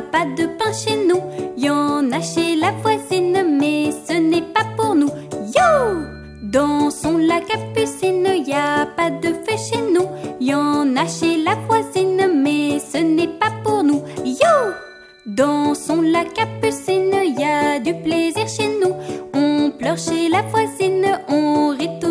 pas de pain chez nous. Y en a chez la voisine, mais ce n'est pas pour nous. Yo! Dansons la capucine, y a pas de feu chez nous. Y en a chez la voisine, mais ce n'est pas pour nous. Yo! Dansons la capucine, y a du plaisir chez nous. On pleure chez la voisine, on rit tout